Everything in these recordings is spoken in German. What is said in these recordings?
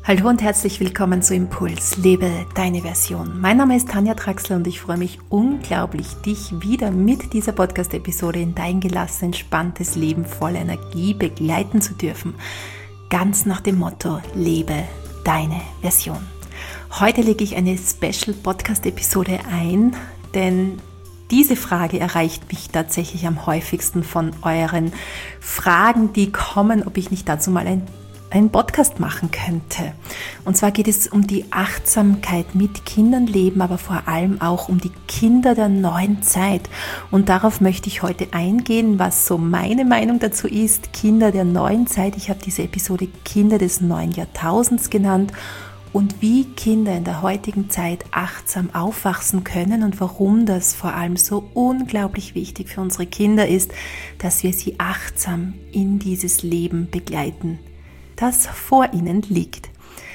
Hallo und herzlich willkommen zu Impuls, lebe deine Version. Mein Name ist Tanja Traxler und ich freue mich unglaublich, dich wieder mit dieser Podcast-Episode in dein gelassen, entspanntes Leben voller Energie begleiten zu dürfen. Ganz nach dem Motto, lebe deine Version. Heute lege ich eine Special-Podcast-Episode ein, denn diese Frage erreicht mich tatsächlich am häufigsten von euren Fragen, die kommen, ob ich nicht dazu mal einen Podcast machen könnte. Und zwar geht es um die Achtsamkeit mit Kindern leben, aber vor allem auch um die Kinder der neuen Zeit. Und darauf möchte ich heute eingehen, was so meine Meinung dazu ist. Kinder der neuen Zeit. Ich habe diese Episode Kinder des neuen Jahrtausends genannt. Und wie Kinder in der heutigen Zeit achtsam aufwachsen können und warum das vor allem so unglaublich wichtig für unsere Kinder ist, dass wir sie achtsam in dieses Leben begleiten, das vor ihnen liegt.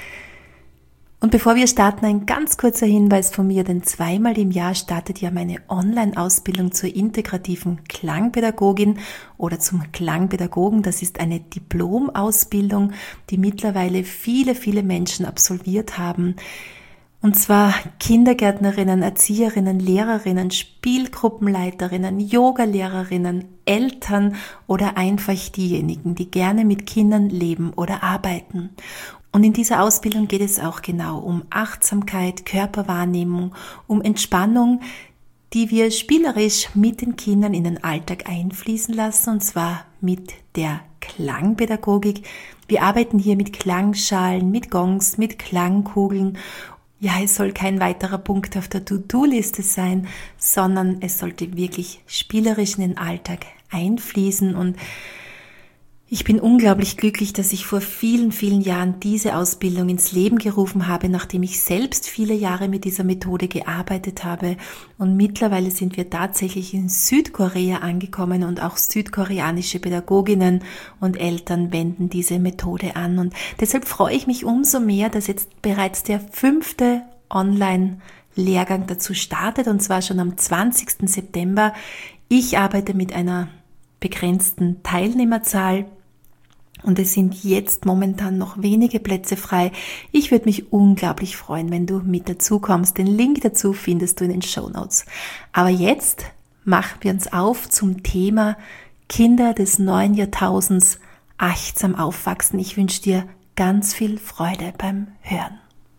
Und bevor wir starten, ein ganz kurzer Hinweis von mir, denn zweimal im Jahr startet ja meine Online-Ausbildung zur integrativen Klangpädagogin oder zum Klangpädagogen. Das ist eine Diplomausbildung, die mittlerweile viele Menschen absolviert haben. Und zwar Kindergärtnerinnen, Erzieherinnen, Lehrerinnen, Spielgruppenleiterinnen, Yogalehrerinnen, Eltern oder einfach diejenigen, die gerne mit Kindern leben oder arbeiten. Und in dieser Ausbildung geht es auch genau um Achtsamkeit, Körperwahrnehmung, um Entspannung, die wir spielerisch mit den Kindern in den Alltag einfließen lassen, und zwar mit der Klangpädagogik. Wir arbeiten hier mit Klangschalen, mit Gongs, mit Klangkugeln. Ja, es soll kein weiterer Punkt auf der To-Do-Liste sein, sondern es sollte wirklich spielerisch in den Alltag einfließen. Und ich bin unglaublich glücklich, dass ich vor vielen Jahren diese Ausbildung ins Leben gerufen habe, nachdem ich selbst viele Jahre mit dieser Methode gearbeitet habe. Und mittlerweile sind wir tatsächlich in Südkorea angekommen und auch südkoreanische Pädagoginnen und Eltern wenden diese Methode an. Und deshalb freue ich mich umso mehr, dass jetzt bereits der 5. Online-Lehrgang dazu startet, und zwar schon am 20. September. Ich arbeite mit einer begrenzten Teilnehmerzahl und es sind jetzt momentan noch wenige Plätze frei. Ich würde mich unglaublich freuen, wenn du mit dazu kommst. Den Link dazu findest du in den Shownotes. Aber jetzt machen wir uns auf zum Thema Kinder des neuen Jahrtausends achtsam aufwachsen. Ich wünsche dir ganz viel Freude beim Hören.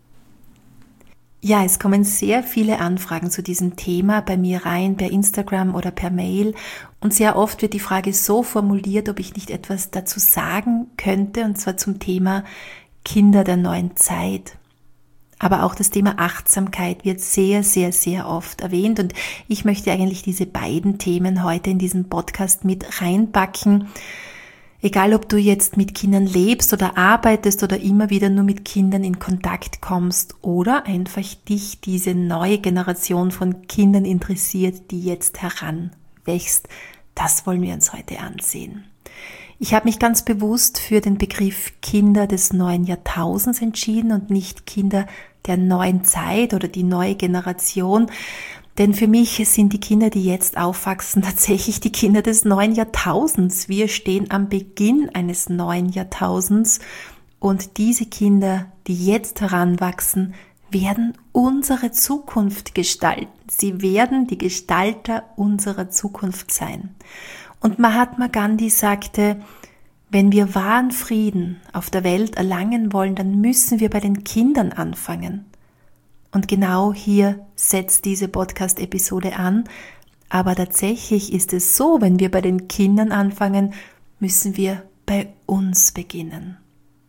Ja, es kommen sehr viele Anfragen zu diesem Thema bei mir rein, per Instagram oder per Mail. Und sehr oft wird die Frage so formuliert, ob ich nicht etwas dazu sagen könnte, und zwar zum Thema Kinder der neuen Zeit. Aber auch das Thema Achtsamkeit wird sehr oft erwähnt. Und ich möchte eigentlich diese beiden Themen heute in diesen Podcast mit reinpacken. Egal, ob du jetzt mit Kindern lebst oder arbeitest oder immer wieder nur mit Kindern in Kontakt kommst oder einfach dich diese neue Generation von Kindern interessiert, die jetzt heranwächst, das wollen wir uns heute ansehen. Ich habe mich ganz bewusst für den Begriff Kinder des neuen Jahrtausends entschieden und nicht Kinder der neuen Zeit oder die neue Generation. Denn für mich sind die Kinder, die jetzt aufwachsen, tatsächlich die Kinder des neuen Jahrtausends. Wir stehen am Beginn eines neuen Jahrtausends und diese Kinder, die jetzt heranwachsen, werden unsere Zukunft gestalten. Sie werden die Gestalter unserer Zukunft sein. Und Mahatma Gandhi sagte, wenn wir wahren Frieden auf der Welt erlangen wollen, dann müssen wir bei den Kindern anfangen. Und genau hier setzt diese Podcast-Episode an. Aber tatsächlich ist es so, wenn wir bei den Kindern anfangen, müssen wir bei uns beginnen.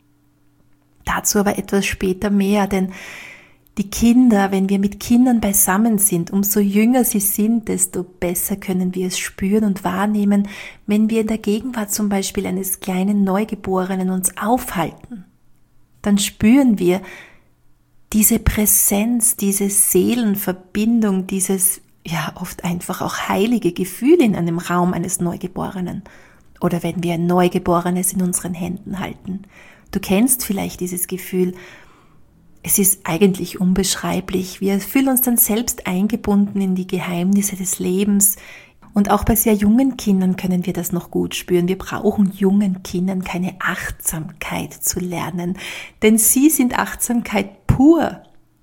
Dazu aber etwas später mehr, denn die Kinder, wenn wir mit Kindern beisammen sind, umso jünger sie sind, desto besser können wir es spüren und wahrnehmen, wenn wir in der Gegenwart zum Beispiel eines kleinen Neugeborenen uns aufhalten. Dann spüren wir diese Präsenz, diese Seelenverbindung, dieses ja oft einfach auch heilige Gefühl in einem Raum eines Neugeborenen. Oder wenn wir ein Neugeborenes in unseren Händen halten. Du kennst vielleicht dieses Gefühl. Es ist eigentlich unbeschreiblich. Wir fühlen uns dann selbst eingebunden in die Geheimnisse des Lebens Und auch bei sehr jungen Kindern können wir das noch gut spüren. Wir brauchen jungen Kindern keine Achtsamkeit zu lernen, denn sie sind Achtsamkeit pur.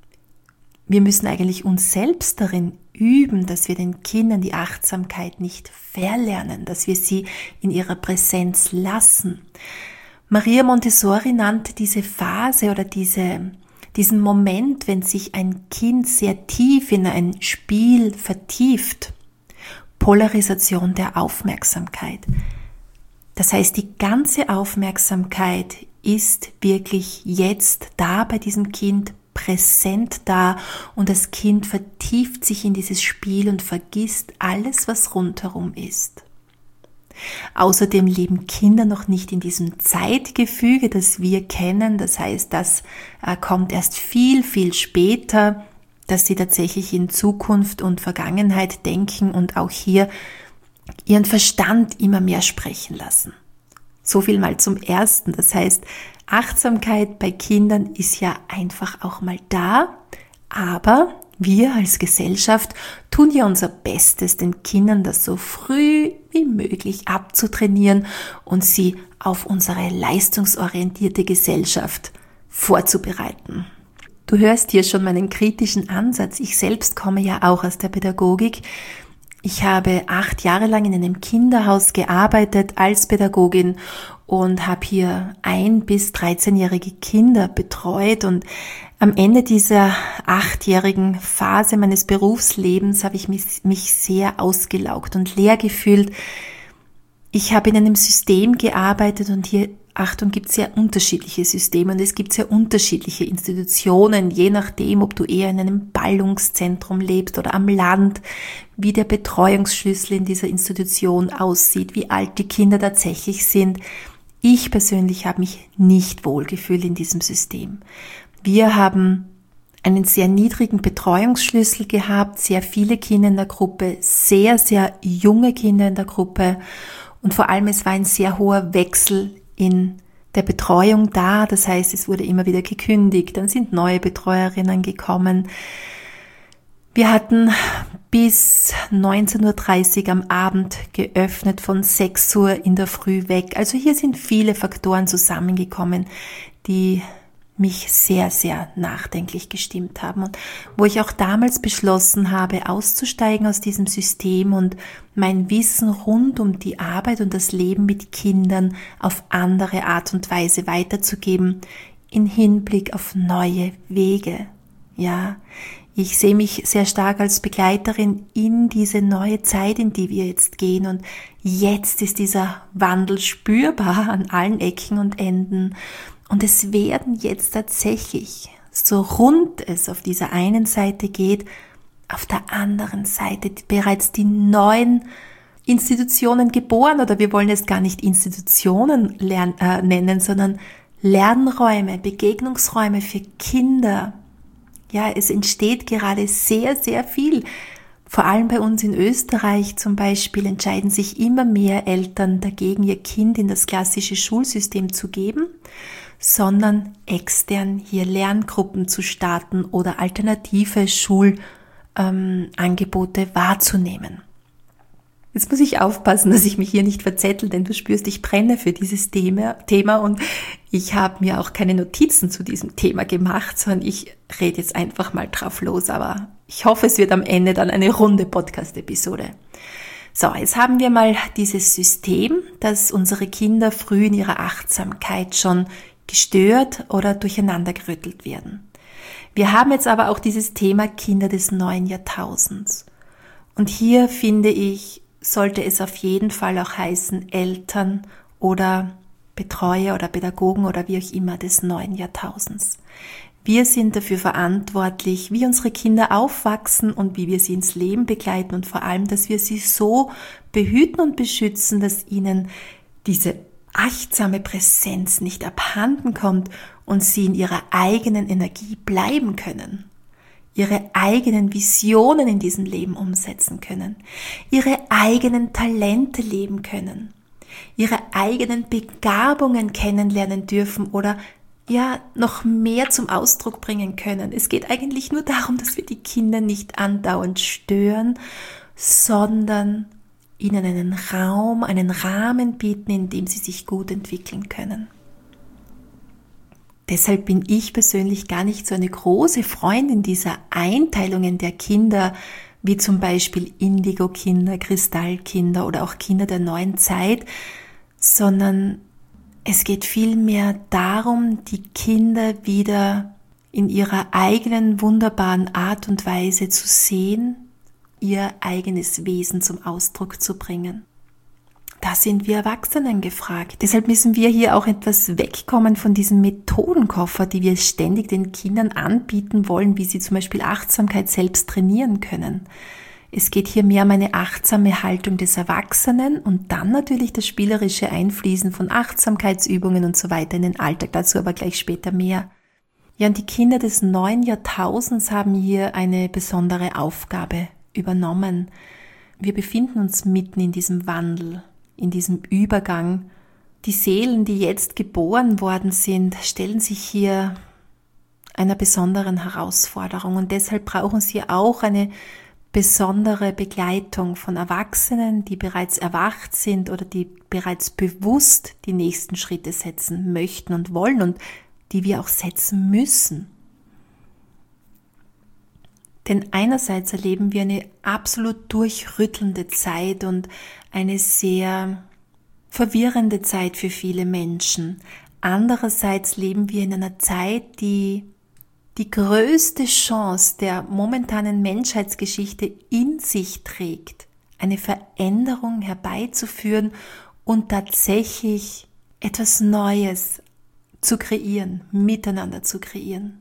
Wir müssen eigentlich uns selbst darin üben, dass wir den Kindern die Achtsamkeit nicht verlernen, dass wir sie in ihrer Präsenz lassen. Maria Montessori nannte diese Phase oder diesen Moment, wenn sich ein Kind sehr tief in ein Spiel vertieft, Polarisation der Aufmerksamkeit. Das heißt, die ganze Aufmerksamkeit ist wirklich jetzt da bei diesem Kind, präsent da, und das Kind vertieft sich in dieses Spiel und vergisst alles, was rundherum ist. Außerdem leben Kinder noch nicht in diesem Zeitgefüge, das wir kennen. Das heißt, das kommt erst viel, viel später, dass sie tatsächlich in Zukunft und Vergangenheit denken und auch hier ihren Verstand immer mehr sprechen lassen. So viel mal zum Ersten. Das heißt, Achtsamkeit bei Kindern ist ja einfach auch mal da, aber wir als Gesellschaft tun ja unser Bestes, den Kindern das so früh wie möglich abzutrainieren und sie auf unsere leistungsorientierte Gesellschaft vorzubereiten. Du hörst hier schon meinen kritischen Ansatz. Ich selbst komme ja auch aus der Pädagogik. Ich habe 8 Jahre lang in einem Kinderhaus gearbeitet als Pädagogin und habe hier 1- bis 13-jährige Kinder betreut, und am Ende dieser 8-jährigen Phase meines Berufslebens habe ich mich sehr ausgelaugt und leer gefühlt. Ich habe in einem System gearbeitet, und hier, Achtung, gibt es sehr unterschiedliche Systeme und es gibt sehr unterschiedliche Institutionen, je nachdem, ob du eher in einem Ballungszentrum lebst oder am Land, wie der Betreuungsschlüssel in dieser Institution aussieht, wie alt die Kinder tatsächlich sind. Ich persönlich habe mich nicht wohlgefühlt in diesem System. Wir haben einen sehr niedrigen Betreuungsschlüssel gehabt, sehr viele Kinder in der Gruppe, sehr, sehr junge Kinder in der Gruppe, und vor allem es war ein sehr hoher Wechsel in der Betreuung da. Das heißt, es wurde immer wieder gekündigt, dann sind neue Betreuerinnen gekommen. Wir hatten bis 19:30 Uhr am Abend geöffnet, von 6 Uhr in der Früh weg. Also hier sind viele Faktoren zusammengekommen, die mich sehr, sehr nachdenklich gestimmt haben, und wo ich auch damals beschlossen habe, auszusteigen aus diesem System und mein Wissen rund um die Arbeit und das Leben mit Kindern auf andere Art und Weise weiterzugeben, in Hinblick auf neue Wege. Ja, ich sehe mich sehr stark als Begleiterin in diese neue Zeit, in die wir jetzt gehen, und jetzt ist dieser Wandel spürbar an allen Ecken und Enden. Und es werden jetzt tatsächlich, so rund es auf dieser einen Seite geht, auf der anderen Seite bereits die neuen Institutionen geboren, oder wir wollen es gar nicht Institutionen nennen, sondern Lernräume, Begegnungsräume für Kinder. Ja, es entsteht gerade sehr, sehr viel. Vor allem bei uns in Österreich zum Beispiel entscheiden sich immer mehr Eltern dagegen, ihr Kind in das klassische Schulsystem zu geben, sondern extern hier Lerngruppen zu starten oder alternative Schulangebote wahrzunehmen. Jetzt muss ich aufpassen, dass ich mich hier nicht verzettel, denn du spürst, ich brenne für dieses Thema, und ich habe mir auch keine Notizen zu diesem Thema gemacht, sondern ich rede jetzt einfach mal drauf los, aber ich hoffe, es wird am Ende dann eine runde Podcast-Episode. So, jetzt haben wir mal dieses System, dass unsere Kinder früh in ihrer Achtsamkeit schon gestört oder durcheinandergerüttelt werden. Wir haben jetzt aber auch dieses Thema Kinder des neuen Jahrtausends. Und hier finde ich, sollte es auf jeden Fall auch heißen, Eltern oder Betreuer oder Pädagogen oder wie auch immer des neuen Jahrtausends. Wir sind dafür verantwortlich, wie unsere Kinder aufwachsen und wie wir sie ins Leben begleiten, und vor allem, dass wir sie so behüten und beschützen, dass ihnen diese achtsame Präsenz nicht abhanden kommt und sie in ihrer eigenen Energie bleiben können, ihre eigenen Visionen in diesem Leben umsetzen können, ihre eigenen Talente leben können, ihre eigenen Begabungen kennenlernen dürfen oder ja noch mehr zum Ausdruck bringen können. Es geht eigentlich nur darum, dass wir die Kinder nicht andauernd stören, sondern ihnen einen Raum, einen Rahmen bieten, in dem sie sich gut entwickeln können. Deshalb bin ich persönlich gar nicht so eine große Freundin dieser Einteilungen der Kinder, wie zum Beispiel Indigo-Kinder, Kristallkinder oder auch Kinder der neuen Zeit, sondern es geht vielmehr darum, die Kinder wieder in ihrer eigenen wunderbaren Art und Weise zu sehen, ihr eigenes Wesen zum Ausdruck zu bringen. Da sind wir Erwachsenen gefragt. Deshalb müssen wir hier auch etwas wegkommen von diesem Methodenkoffer, die wir ständig den Kindern anbieten wollen, wie sie zum Beispiel Achtsamkeit selbst trainieren können. Es geht hier mehr um eine achtsame Haltung des Erwachsenen und dann natürlich das spielerische Einfließen von Achtsamkeitsübungen und so weiter in den Alltag, dazu aber gleich später mehr. Ja, und die Kinder des neuen Jahrtausends haben hier eine besondere Aufgabe übernommen. Wir befinden uns mitten in diesem Wandel, in diesem Übergang. Die Seelen, die jetzt geboren worden sind, stellen sich hier einer besonderen Herausforderung und deshalb brauchen sie auch eine besondere Begleitung von Erwachsenen, die bereits erwacht sind oder die bereits bewusst die nächsten Schritte setzen möchten und wollen und die wir auch setzen müssen. Denn einerseits erleben wir eine absolut durchrüttelnde Zeit und eine sehr verwirrende Zeit für viele Menschen. Andererseits leben wir in einer Zeit, die die größte Chance der momentanen Menschheitsgeschichte in sich trägt, eine Veränderung herbeizuführen und tatsächlich etwas Neues zu kreieren, miteinander zu kreieren.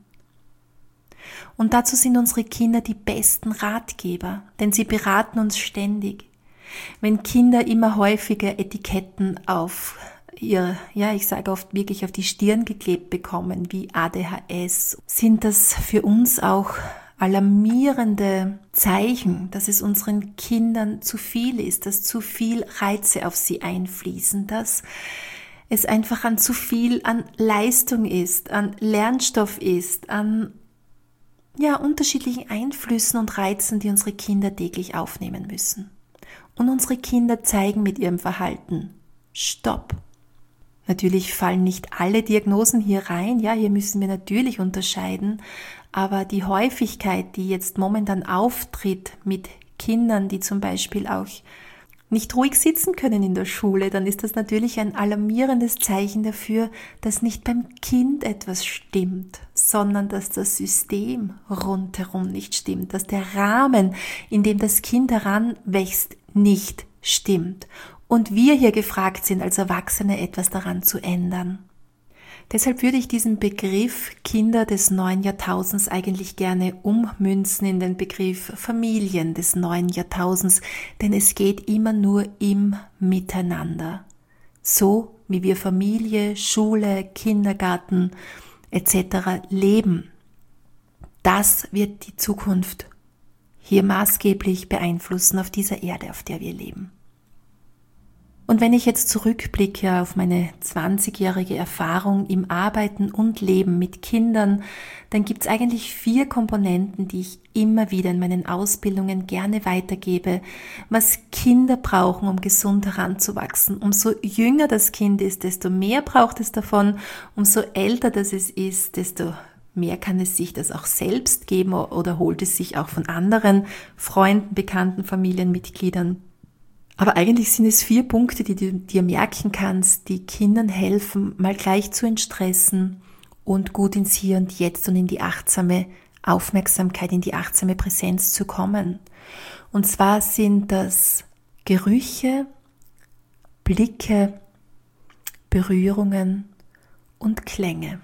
Und dazu sind unsere Kinder die besten Ratgeber, denn sie beraten uns ständig. Wenn Kinder immer häufiger Etiketten auf ich sage oft wirklich auf die Stirn geklebt bekommen, wie ADHS, sind das für uns auch alarmierende Zeichen, dass es unseren Kindern zu viel ist, dass zu viel Reize auf sie einfließen, dass es einfach an zu viel an Leistung ist, an Lernstoff ist, an unterschiedlichen Einflüssen und Reizen, die unsere Kinder täglich aufnehmen müssen. Und unsere Kinder zeigen mit ihrem Verhalten: Stopp. Natürlich fallen nicht alle Diagnosen hier rein, hier müssen wir natürlich unterscheiden, aber die Häufigkeit, die jetzt momentan auftritt mit Kindern, die zum Beispiel auch nicht ruhig sitzen können in der Schule, dann ist das natürlich ein alarmierendes Zeichen dafür, dass nicht beim Kind etwas stimmt, sondern dass das System rundherum nicht stimmt, dass der Rahmen, in dem das Kind heranwächst, nicht stimmt. Und wir hier gefragt sind, als Erwachsene etwas daran zu ändern. Deshalb würde ich diesen Begriff Kinder des neuen Jahrtausends eigentlich gerne ummünzen in den Begriff Familien des neuen Jahrtausends, denn es geht immer nur im Miteinander. So wie wir Familie, Schule, Kindergarten etc. leben. Das wird die Zukunft hier maßgeblich beeinflussen auf dieser Erde, auf der wir leben. Und wenn ich jetzt zurückblicke auf meine 20-jährige Erfahrung im Arbeiten und Leben mit Kindern, dann gibt es eigentlich 4 Komponenten, die ich immer wieder in meinen Ausbildungen gerne weitergebe, was Kinder brauchen, um gesund heranzuwachsen. Umso jünger das Kind ist, desto mehr braucht es davon, umso älter das es ist, desto mehr kann es sich das auch selbst geben oder holt es sich auch von anderen Freunden, Bekannten, Familienmitgliedern. Aber eigentlich sind es 4 Punkte, die du dir merken kannst, die Kindern helfen, mal gleich zu entstressen und gut ins Hier und Jetzt und in die achtsame Aufmerksamkeit, in die achtsame Präsenz zu kommen. Und zwar sind das Gerüche, Blicke, Berührungen und Klänge.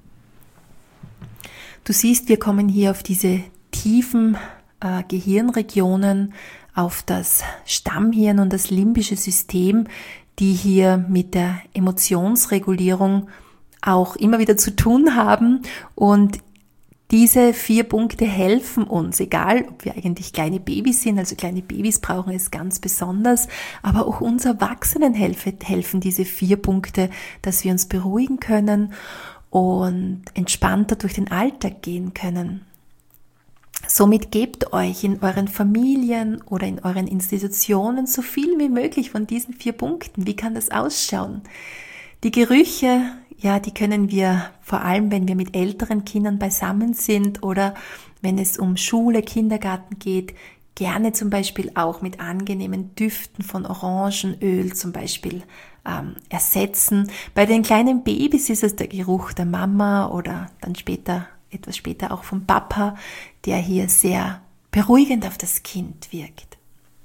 Du siehst, wir kommen hier auf diese tiefen Gehirnregionen, auf das Stammhirn und das limbische System, die hier mit der Emotionsregulierung auch immer wieder zu tun haben. Und diese 4 Punkte helfen uns, egal ob wir eigentlich kleine Babys sind, also kleine Babys brauchen es ganz besonders, aber auch uns Erwachsenen helfen diese 4 Punkte, dass wir uns beruhigen können und entspannter durch den Alltag gehen können. Somit gebt euch in euren Familien oder in euren Institutionen so viel wie möglich von diesen 4 Punkten. Wie kann das ausschauen? Die Gerüche, ja, die können wir vor allem, wenn wir mit älteren Kindern beisammen sind oder wenn es um Schule, Kindergarten geht, gerne zum Beispiel auch mit angenehmen Düften von Orangenöl zum Beispiel ersetzen. Bei den kleinen Babys ist es der Geruch der Mama oder dann etwas später auch vom Papa, der hier sehr beruhigend auf das Kind wirkt.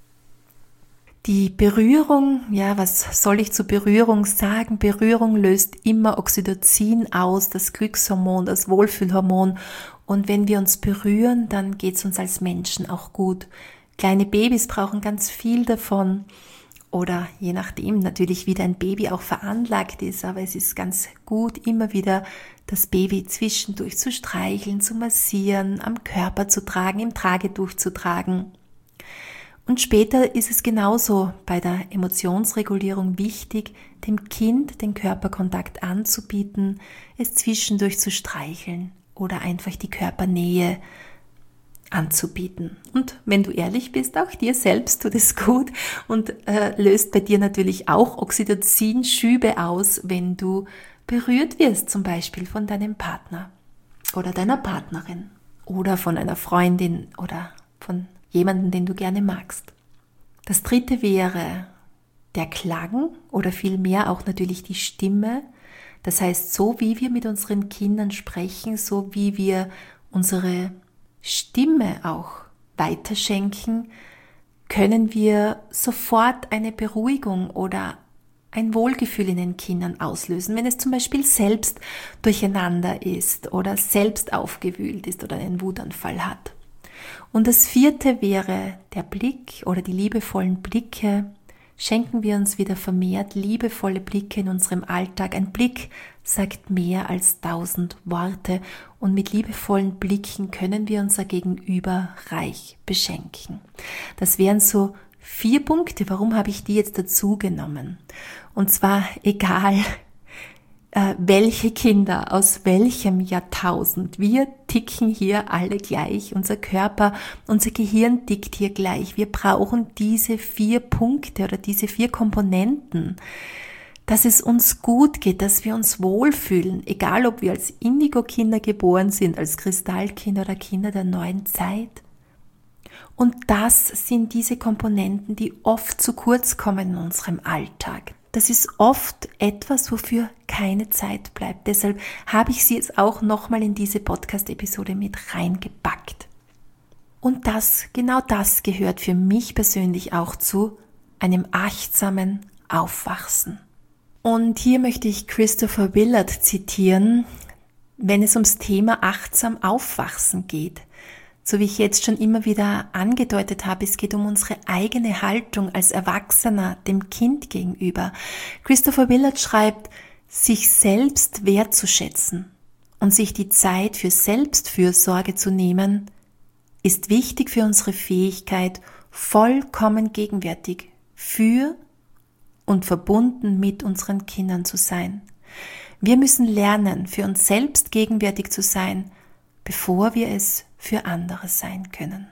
Die Berührung, ja, was soll ich zur Berührung sagen? Berührung löst immer Oxytocin aus, das Glückshormon, das Wohlfühlhormon. Und wenn wir uns berühren, dann geht es uns als Menschen auch gut. Kleine Babys brauchen ganz viel davon. Oder je nachdem natürlich, wie dein Baby auch veranlagt ist, aber es ist ganz gut, immer wieder das Baby zwischendurch zu streicheln, zu massieren, am Körper zu tragen, im Tragetuch zu tragen. Und später ist es genauso bei der Emotionsregulierung wichtig, dem Kind den Körperkontakt anzubieten, es zwischendurch zu streicheln oder einfach die Körpernähe anzubieten. Und wenn du ehrlich bist, auch dir selbst tut es gut und löst bei dir natürlich auch Oxytocin-Schübe aus, wenn du berührt wirst, zum Beispiel von deinem Partner oder deiner Partnerin oder von einer Freundin oder von jemandem, den du gerne magst. Das 3. wäre der Klang oder vielmehr auch natürlich die Stimme. Das heißt, so wie wir mit unseren Kindern sprechen, so wie wir unsere Stimme auch weiterschenken, können wir sofort eine Beruhigung oder ein Wohlgefühl in den Kindern auslösen, wenn es zum Beispiel selbst durcheinander ist oder selbst aufgewühlt ist oder einen Wutanfall hat. Und das 4. wäre der Blick oder die liebevollen Blicke. Schenken wir uns wieder vermehrt liebevolle Blicke in unserem Alltag. Ein Blick sagt mehr als 1000 Worte und mit liebevollen Blicken können wir unser Gegenüber reich beschenken. Das wären so 4 Punkte. Warum habe ich die jetzt dazu genommen? Und zwar egal, welche Kinder, aus welchem Jahrtausend. Wir ticken hier alle gleich. Unser Körper, unser Gehirn tickt hier gleich. Wir brauchen diese 4 Punkte oder diese 4 Komponenten, dass es uns gut geht, dass wir uns wohlfühlen, egal ob wir als Indigo-Kinder geboren sind, als Kristallkinder oder Kinder der neuen Zeit. Und das sind diese Komponenten, die oft zu kurz kommen in unserem Alltag. Das ist oft etwas, wofür keine Zeit bleibt. Deshalb habe ich sie jetzt auch nochmal in diese Podcast-Episode mit reingepackt. Und genau das gehört für mich persönlich auch zu einem achtsamen Aufwachsen. Und hier möchte ich Christopher Willard zitieren, wenn es ums Thema achtsam Aufwachsen geht. So wie ich jetzt schon immer wieder angedeutet habe, es geht um unsere eigene Haltung als Erwachsener dem Kind gegenüber. Christopher Willard schreibt, sich selbst wertzuschätzen und sich die Zeit für Selbstfürsorge zu nehmen, ist wichtig für unsere Fähigkeit, vollkommen gegenwärtig für und verbunden mit unseren Kindern zu sein. Wir müssen lernen, für uns selbst gegenwärtig zu sein, bevor wir es für andere sein können.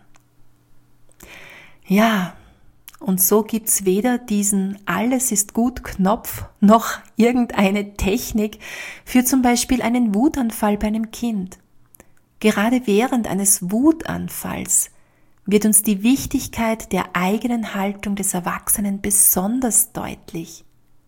Ja, und so gibt's weder diesen Alles ist gut Knopf noch irgendeine Technik für zum Beispiel einen Wutanfall bei einem Kind. Gerade während eines Wutanfalls wird uns die Wichtigkeit der eigenen Haltung des Erwachsenen besonders deutlich.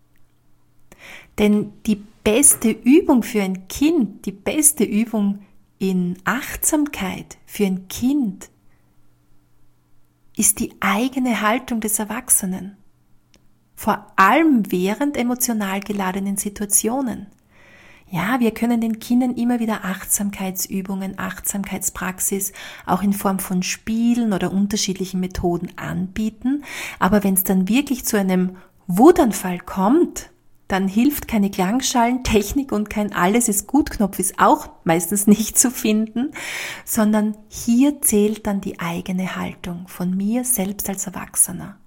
Denn die beste Übung für ein Kind, die beste Übung in Achtsamkeit für ein Kind ist die eigene Haltung des Erwachsenen. Vor allem während emotional geladenen Situationen. Ja, wir können den Kindern immer wieder Achtsamkeitsübungen, Achtsamkeitspraxis auch in Form von Spielen oder unterschiedlichen Methoden anbieten. Aber wenn es dann wirklich zu einem Wutanfall kommt, dann hilft keine Klangschalentechnik und kein Alles ist gut Knopf ist auch meistens nicht zu finden, sondern hier zählt dann die eigene Haltung von mir selbst als Erwachsener.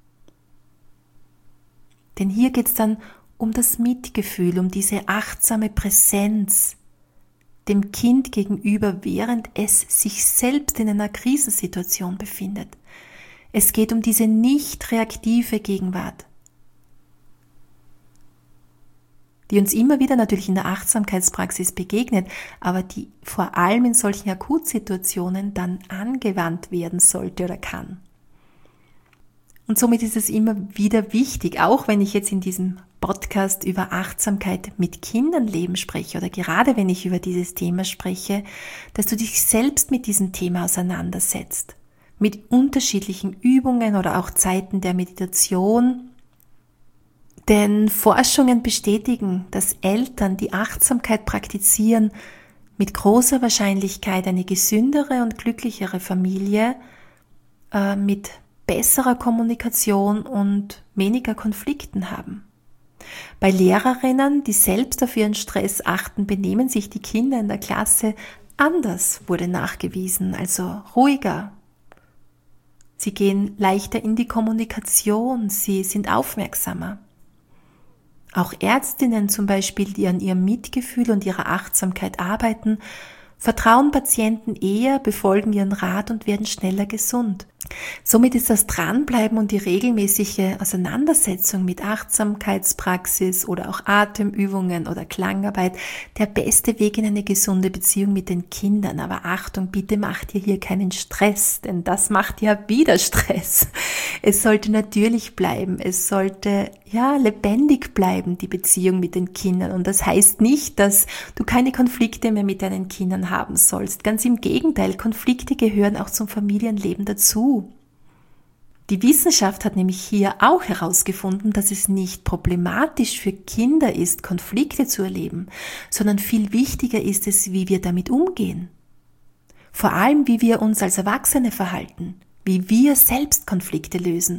Denn hier geht es dann um das Mitgefühl, um diese achtsame Präsenz dem Kind gegenüber, während es sich selbst in einer Krisensituation befindet. Es geht um diese nicht reaktive Gegenwart, die uns immer wieder natürlich in der Achtsamkeitspraxis begegnet, aber die vor allem in solchen Akutsituationen dann angewandt werden sollte oder kann. Und somit ist es immer wieder wichtig, auch wenn ich jetzt in diesem Podcast über Achtsamkeit mit Kindern leben spreche oder gerade wenn ich über dieses Thema spreche, dass du dich selbst mit diesem Thema auseinandersetzt. Mit unterschiedlichen Übungen oder auch Zeiten der Meditation. Denn Forschungen bestätigen, dass Eltern, die Achtsamkeit praktizieren, mit großer Wahrscheinlichkeit eine gesündere und glücklichere Familie mit besserer Kommunikation und weniger Konflikten haben. Bei Lehrerinnen, die selbst auf ihren Stress achten, benehmen sich die Kinder in der Klasse anders, wurde nachgewiesen, also ruhiger. Sie gehen leichter in die Kommunikation, sie sind aufmerksamer. Auch Ärztinnen zum Beispiel, die an ihrem Mitgefühl und ihrer Achtsamkeit arbeiten, vertrauen Patienten eher, befolgen ihren Rat und werden schneller gesund. Somit ist das Dranbleiben und die regelmäßige Auseinandersetzung mit Achtsamkeitspraxis oder auch Atemübungen oder Klangarbeit der beste Weg in eine gesunde Beziehung mit den Kindern. Aber Achtung, bitte macht ihr hier keinen Stress, denn das macht ja wieder Stress. Es sollte natürlich bleiben, es sollte lebendig bleiben, die Beziehung mit den Kindern. Und das heißt nicht, dass du keine Konflikte mehr mit deinen Kindern haben sollst. Ganz im Gegenteil, Konflikte gehören auch zum Familienleben dazu. Die Wissenschaft hat nämlich hier auch herausgefunden, dass es nicht problematisch für Kinder ist, Konflikte zu erleben, sondern viel wichtiger ist es, wie wir damit umgehen. Vor allem, wie wir uns als Erwachsene verhalten, wie wir selbst Konflikte lösen.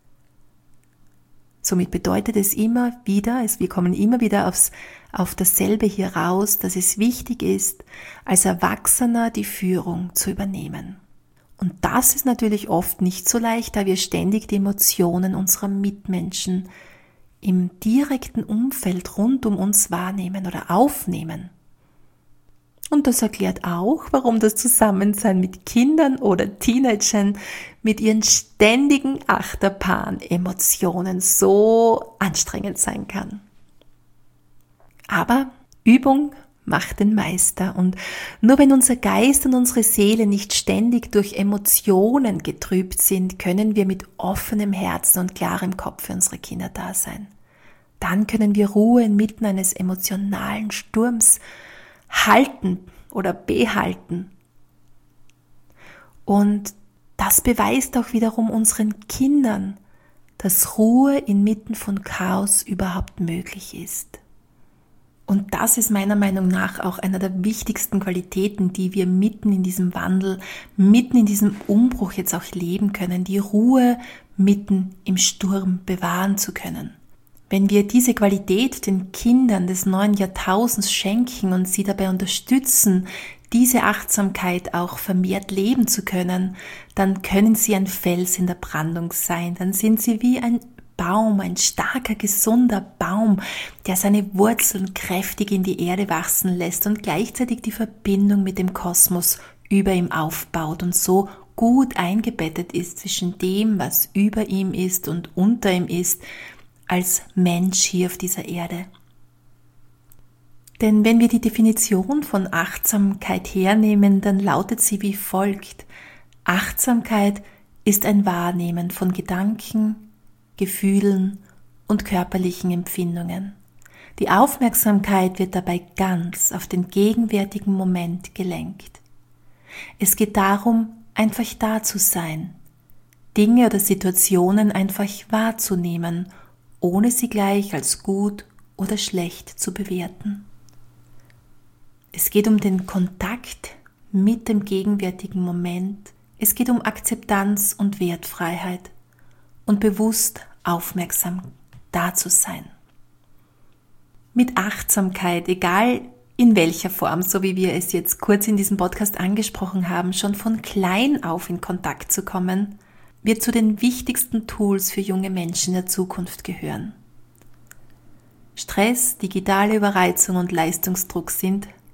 Somit bedeutet es immer wieder, wir kommen immer wieder auf dasselbe hier raus, dass es wichtig ist, als Erwachsener die Führung zu übernehmen. Und das ist natürlich oft nicht so leicht, da wir ständig die Emotionen unserer Mitmenschen im direkten Umfeld rund um uns wahrnehmen oder aufnehmen. Und das erklärt auch, warum das Zusammensein mit Kindern oder Teenagern mit ihren ständigen Achterbahn-Emotionen so anstrengend sein kann. Aber Übung macht den Meister, und nur wenn unser Geist und unsere Seele nicht ständig durch Emotionen getrübt sind, können wir mit offenem Herzen und klarem Kopf für unsere Kinder da sein. Dann können wir Ruhe inmitten eines emotionalen Sturms halten oder behalten. Und das beweist auch wiederum unseren Kindern, dass Ruhe inmitten von Chaos überhaupt möglich ist. Und das ist meiner Meinung nach auch einer der wichtigsten Qualitäten, die wir mitten in diesem Wandel, mitten in diesem Umbruch jetzt auch leben können, die Ruhe mitten im Sturm bewahren zu können. Wenn wir diese Qualität den Kindern des neuen Jahrtausends schenken und sie dabei unterstützen, diese Achtsamkeit auch vermehrt leben zu können, dann können sie ein Fels in der Brandung sein, dann sind sie wie ein Baum, ein starker, gesunder Baum, der seine Wurzeln kräftig in die Erde wachsen lässt und gleichzeitig die Verbindung mit dem Kosmos über ihm aufbaut und so gut eingebettet ist zwischen dem, was über ihm ist und unter ihm ist, als Mensch hier auf dieser Erde. Denn wenn wir die Definition von Achtsamkeit hernehmen, dann lautet sie wie folgt: Achtsamkeit ist ein Wahrnehmen von Gedanken, Gefühlen und körperlichen Empfindungen. Die Aufmerksamkeit wird dabei ganz auf den gegenwärtigen Moment gelenkt. Es geht darum, einfach da zu sein, Dinge oder Situationen einfach wahrzunehmen, ohne sie gleich als gut oder schlecht zu bewerten. Es geht um den Kontakt mit dem gegenwärtigen Moment. Es geht um Akzeptanz und Wertfreiheit und bewusst aufmerksam da zu sein. Mit Achtsamkeit, egal in welcher Form, so wie wir es jetzt kurz in diesem Podcast angesprochen haben, schon von klein auf in Kontakt zu kommen, wird zu den wichtigsten Tools für junge Menschen der Zukunft gehören. Stress, digitale Überreizung und Leistungsdruck sind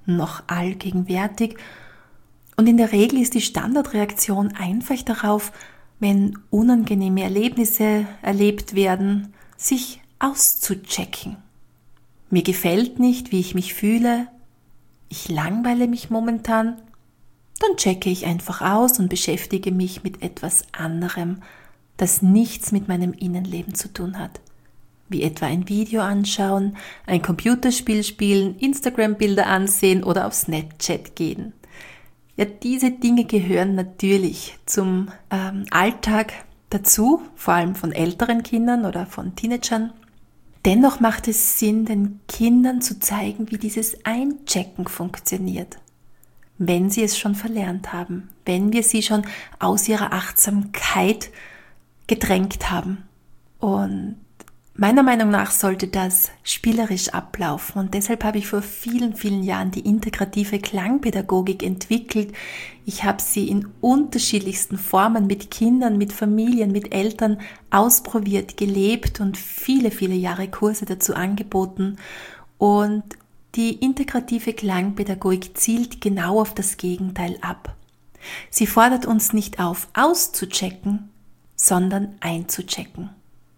noch allgegenwärtig. Und in der Regel ist die Standardreaktion einfach darauf, wenn unangenehme Erlebnisse erlebt werden, sich auszuchecken. Mir gefällt nicht, wie ich mich fühle, ich langweile mich momentan, dann checke ich einfach aus und beschäftige mich mit etwas anderem, das nichts mit meinem Innenleben zu tun hat. Wie etwa ein Video anschauen, ein Computerspiel spielen, Instagram-Bilder ansehen oder auf Snapchat gehen. Ja, diese Dinge gehören natürlich zum Alltag dazu, vor allem von älteren Kindern oder von Teenagern. Dennoch macht es Sinn, den Kindern zu zeigen, wie dieses Einchecken funktioniert, wenn sie es schon verlernt haben, wenn wir sie schon aus ihrer Achtsamkeit gedrängt haben. Und meiner Meinung nach sollte das spielerisch ablaufen und deshalb habe ich vor vielen, vielen Jahren die integrative Klangpädagogik entwickelt. Ich habe sie in unterschiedlichsten Formen mit Kindern, mit Familien, mit Eltern ausprobiert, gelebt und viele, viele Jahre Kurse dazu angeboten. Und die integrative Klangpädagogik zielt genau auf das Gegenteil ab. Sie fordert uns nicht auf, auszuchecken, sondern einzuchecken.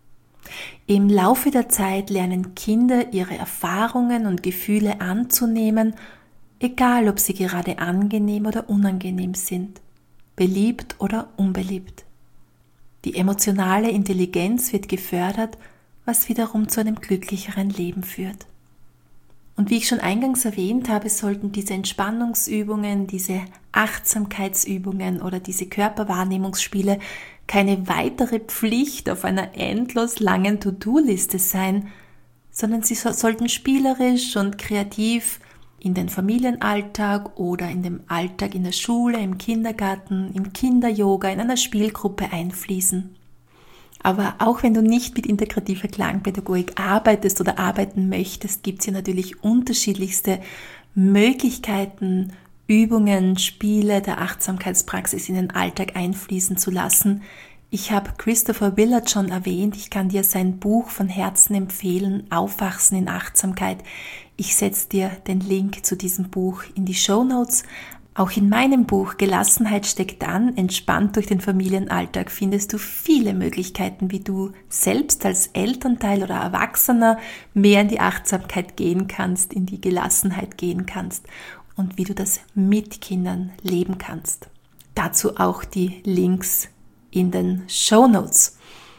Im Laufe der Zeit lernen Kinder ihre Erfahrungen und Gefühle anzunehmen, egal ob sie gerade angenehm oder unangenehm sind, beliebt oder unbeliebt. Die emotionale Intelligenz wird gefördert, was wiederum zu einem glücklicheren Leben führt. Und wie ich schon eingangs erwähnt habe, sollten diese Entspannungsübungen, diese Achtsamkeitsübungen oder diese Körperwahrnehmungsspiele keine weitere Pflicht auf einer endlos langen To-Do-Liste sein, sondern sie sollten spielerisch und kreativ in den Familienalltag oder in dem Alltag in der Schule, im Kindergarten, im Kinder-Yoga, in einer Spielgruppe einfließen. Aber auch wenn du nicht mit integrativer Klangpädagogik arbeitest oder arbeiten möchtest, gibt es hier natürlich unterschiedlichste Möglichkeiten, Übungen, Spiele der Achtsamkeitspraxis in den Alltag einfließen zu lassen. Ich habe Christopher Willard schon erwähnt, ich kann dir sein Buch von Herzen empfehlen, Aufwachsen in Achtsamkeit. Ich setze dir den Link zu diesem Buch in die Shownotes. Auch in meinem Buch Gelassenheit steckt an, entspannt durch den Familienalltag findest du viele Möglichkeiten, wie du selbst als Elternteil oder Erwachsener mehr in die Achtsamkeit gehen kannst, in die Gelassenheit gehen kannst und wie du das mit Kindern leben kannst. Dazu auch die Links in den Shownotes.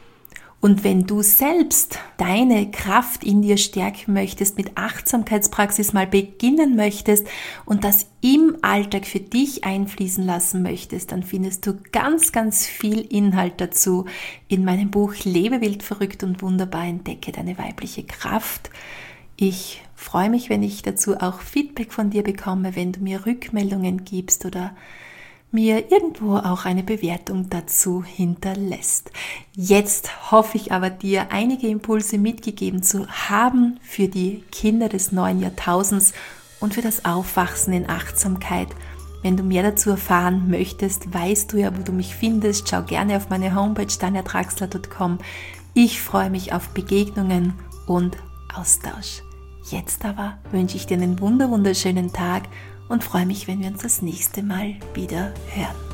Und wenn du selbst deine Kraft in dir stärken möchtest, mit Achtsamkeitspraxis mal beginnen möchtest und das im Alltag für dich einfließen lassen möchtest, dann findest du ganz, ganz viel Inhalt dazu in meinem Buch Lebe wild, verrückt und wunderbar, entdecke deine weibliche Kraft. Ich freue mich, wenn ich dazu auch Feedback von dir bekomme, wenn du mir Rückmeldungen gibst oder mir irgendwo auch eine Bewertung dazu hinterlässt. Jetzt hoffe ich aber, dir einige Impulse mitgegeben zu haben für die Kinder des neuen Jahrtausends und für das Aufwachsen in Achtsamkeit. Wenn du mehr dazu erfahren möchtest, weißt du ja, wo du mich findest. Schau gerne auf meine Homepage tanjadraxler.com. Ich freue mich auf Begegnungen und Austausch. Jetzt aber wünsche ich dir einen wunderschönen Tag und freue mich, wenn wir uns das nächste Mal wieder hören.